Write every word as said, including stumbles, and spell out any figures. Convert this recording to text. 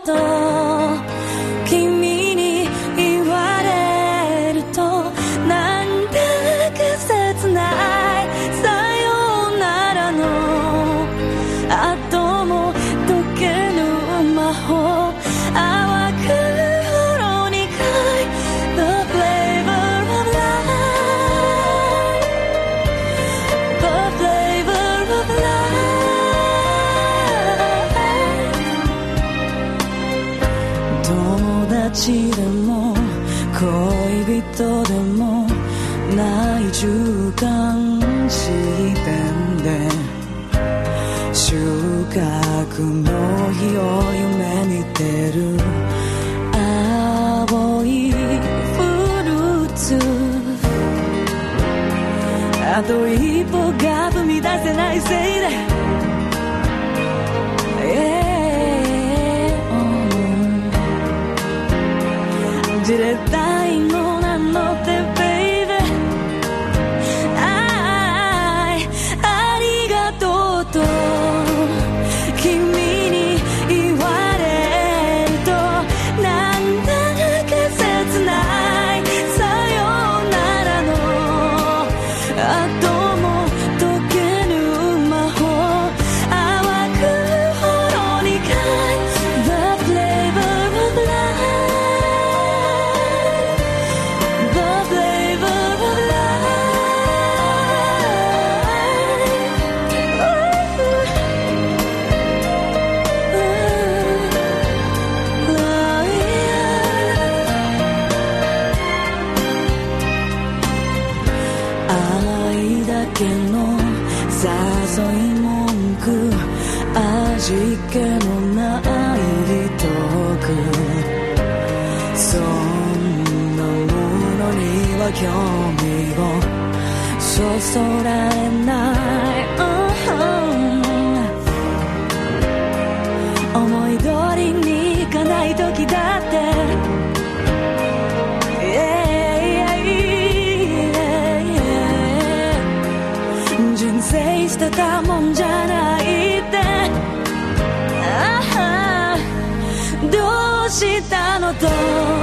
と君に言われるとなんだか切ないさよならの後も解けぬ魔法淡くほろ苦い The flavor of life The flavor of life 友達でも恋人でもない中間地点で収穫の日を夢見てる青いフルーツあと一歩が踏み出せないせいで、yeah. じれったいのなのって baby あありがとうと君に言われるとなんだか切ないさよならの後も解けぬ魔法淡くほろ苦い The flavor of life誘い文句味気のないトークそんなものには興味をそそられない、uh-huh. 思い通りにいかない時だって人生捨てたもんじゃないってああどうしたのと